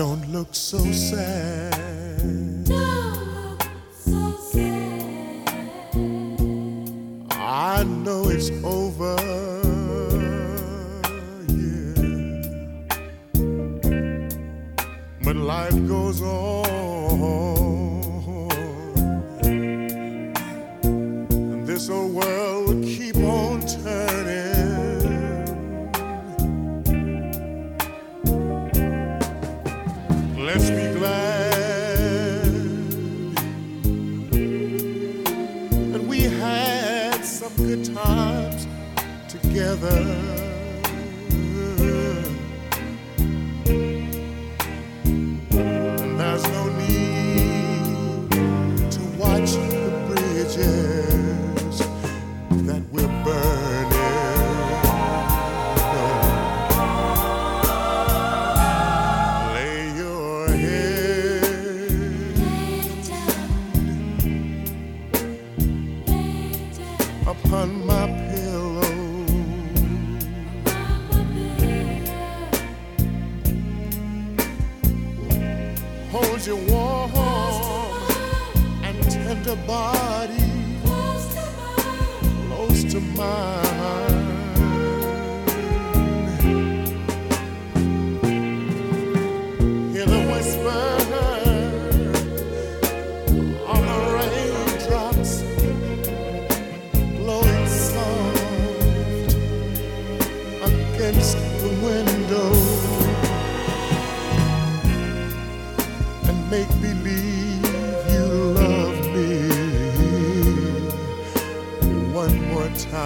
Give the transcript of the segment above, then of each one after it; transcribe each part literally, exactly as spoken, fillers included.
Don't look so sad. Don't look so sad. I know it's over, yeah. But life goes on, and this old world will keep on turning. Let's be glad that we had some good times together. And there's no need to watch the bridges that we're burning. Upon my pillow, hold your warm and tender body close to mine. Hear the whisper of the raindrops against the window, and make believe you love me one more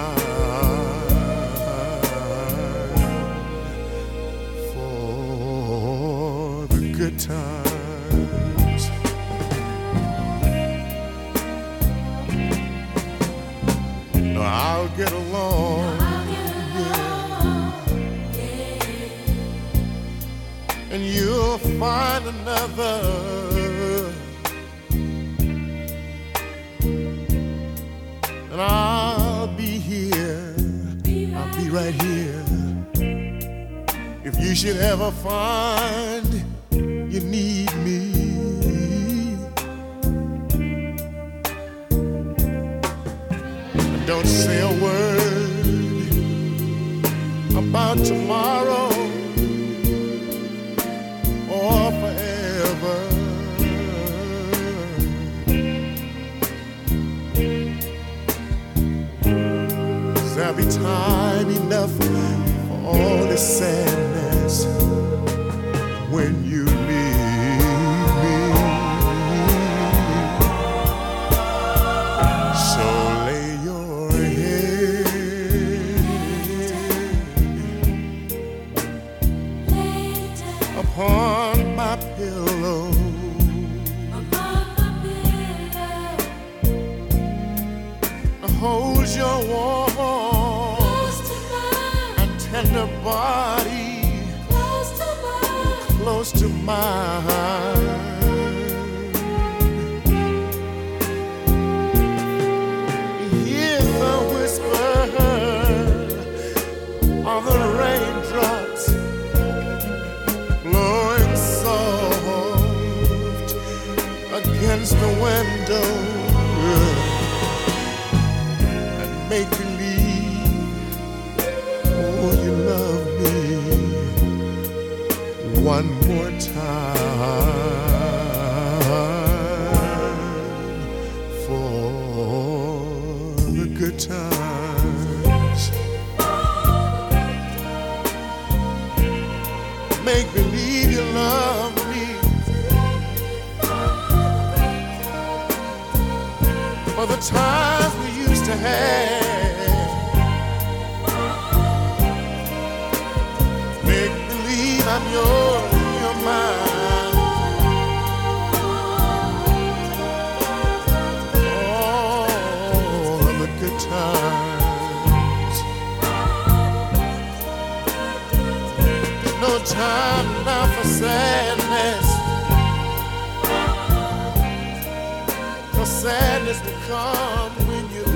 time for the good times. I'll get along. And you'll find another, and I'll be here, I'll be right here. If you should ever find you need me, don't say a word about tomorrow or forever. There'll be time enough for all the sadness when you leave me. So lay your head upon my pillow, hold your warm and tender body close to mine, close to mine. Hear the whisper of the raindrops blowing soft against the window, and make believe, oh, you love me one more time for the good times. Make believe you love me for the times we used to have. Make believe I'm yours, you're mine. All of the good times. No time now for sadness. The sadness will come when you